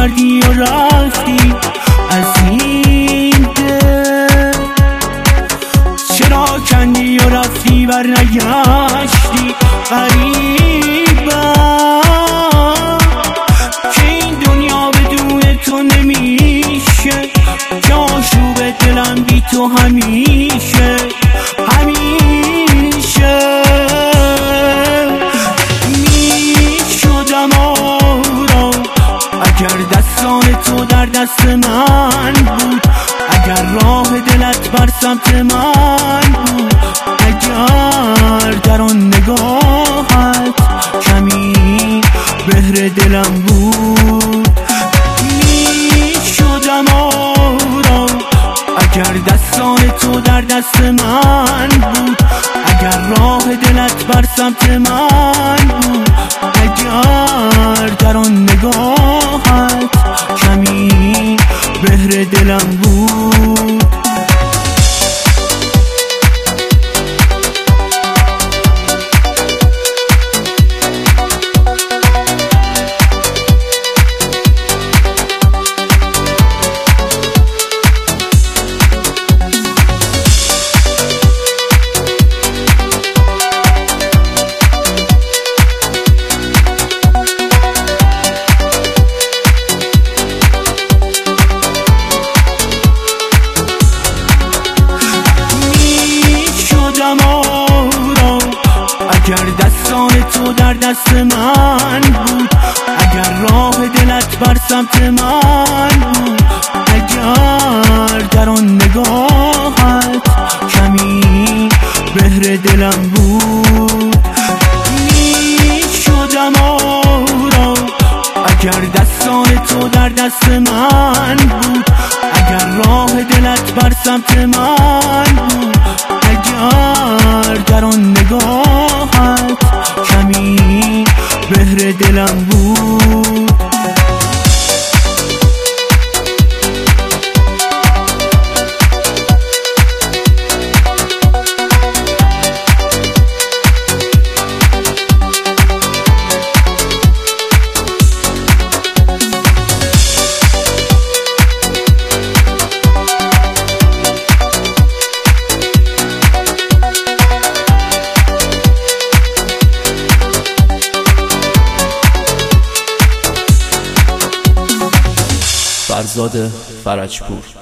کردی و رفتی از این دل، چرا کندی و رفتی بر نگشتی؟ غریبم که این دنیا بدون تو نمیشه، که آشوب دلم بی تو همیشه همیشه. میشدم آرام اگر دستان تو در دست من بود، اگر راه دلت بر سمت من بود، اگر در آن نگاهت کمی بهر دلم بود. میشدم آرام اگر دستان تو در دست من بود، اگر راه دلت بر سمت من بود، اگر در آن نگاهت کمی بهر دلم بود. اگر دستان تو در دست من بود، اگر راه دلت بر سمت من بود، اگر در آن نگاهت کمی بهر دلم بود. میشدم آرام اگر دستان تو در دست من بود، اگر راه دلت بر سمت من بود، اگر در آن نگاهت کمی بهر دلم بود. فرزاد فرجپور.